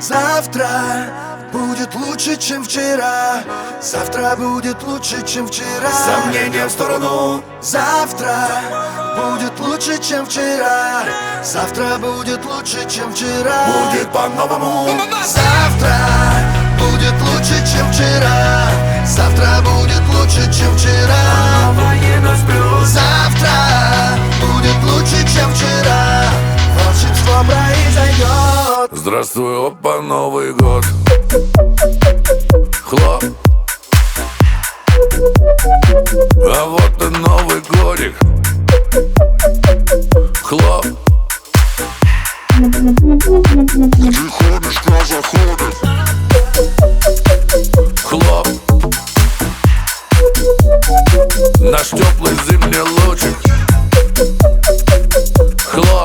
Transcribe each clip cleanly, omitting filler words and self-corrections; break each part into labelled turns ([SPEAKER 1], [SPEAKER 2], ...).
[SPEAKER 1] Завтра будет лучше, чем вчера. Завтра будет лучше, чем вчера. Сомнения в сторону. Завтра будет лучше, чем вчера. Завтра будет лучше, чем вчера. Будет по-новому. Завтра будет лучше, чем вчера. Завтра будет лучше, чем вчера. Завтра будет лучше, чем вчера. Волшебство произойдет.
[SPEAKER 2] Здравствуй, опа, Новый год. Хлоп. А вот и Новый годик. Хлоп.
[SPEAKER 3] Ты ходишь, кто заходит.
[SPEAKER 2] Хлоп. Наш теплый зимний лучик. Хлоп.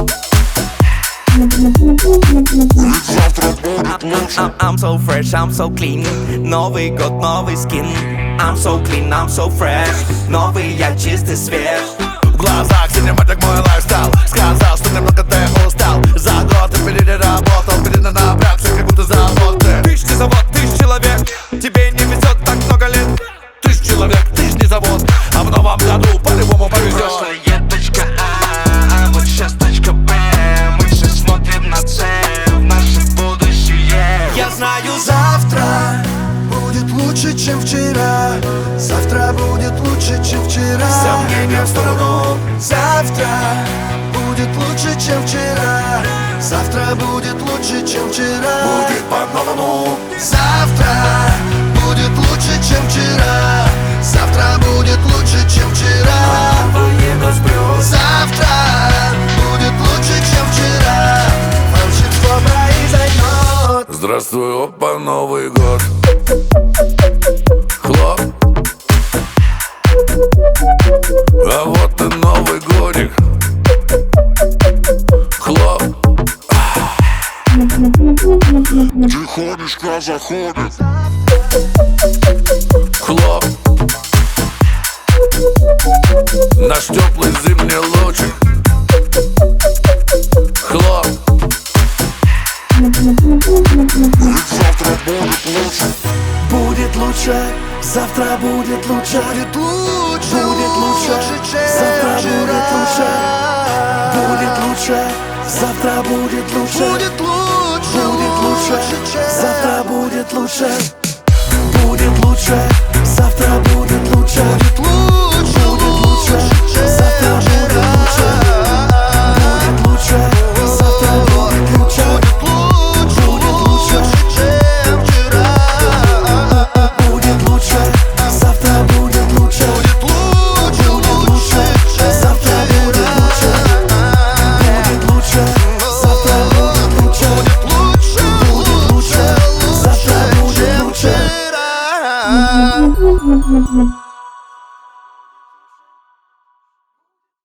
[SPEAKER 4] I'm so fresh, I'm so clean. Новый год, новый скин. I'm so clean, I'm so fresh. Новый я чистый, свеж.
[SPEAKER 2] В глазах синематик мой лайфстайл. Сказал, что немного ты устал. За год ты переработал, перенапрягся, как будто завод ты.
[SPEAKER 4] Ты ж не завод, ты ж человек. Тебе не везет так много лет.
[SPEAKER 2] Ты ж человек, ты ж не завод. А в новом году по-любому повезет.
[SPEAKER 4] Прошлое точка А вот сейчас точка Б. Мы же смотрим на цель, в наше будущее. Я знаю,
[SPEAKER 1] Завтра будет лучше, чем вчера. Завтра будет лучше, чем вчера.
[SPEAKER 4] сомнения в сторону.
[SPEAKER 1] Завтра будет лучше, чем вчера. Завтра будет лучше, чем вчера.
[SPEAKER 2] Будет по-новому.
[SPEAKER 1] Завтра будет лучше, чем вчера. Завтра будет лучше, чем вчера. Завтра будет лучше, чем вчера. Волшебство произойдет.
[SPEAKER 2] Здравствуй, опа, Новый год. Хлоп. А вот и Новый годик. Хлоп.
[SPEAKER 3] Ты ходишь, кто заходит.
[SPEAKER 2] Хлоп. Наш теплый зимний лучик. Хлоп.
[SPEAKER 3] Ведь завтра будет лучше.
[SPEAKER 1] Будет лучше, завтра будет лучше. Будет лучше, будет лучше, завтра будет лучше. Будет лучше, завтра будет лучше. Будет лучше, будет лучше, завтра будет лучше. Будет лучше, завтра будет лучше. Будет лучше, завтра будет лучше. Будет лучше, завтра будет лучше. Будет лучше, чем вчера. Будет лучше, завтра будет лучше. Будет лучше, завтра будет лучше. Будет лучше, завтра будет лучше. Будет лучше, завтра будет лучше.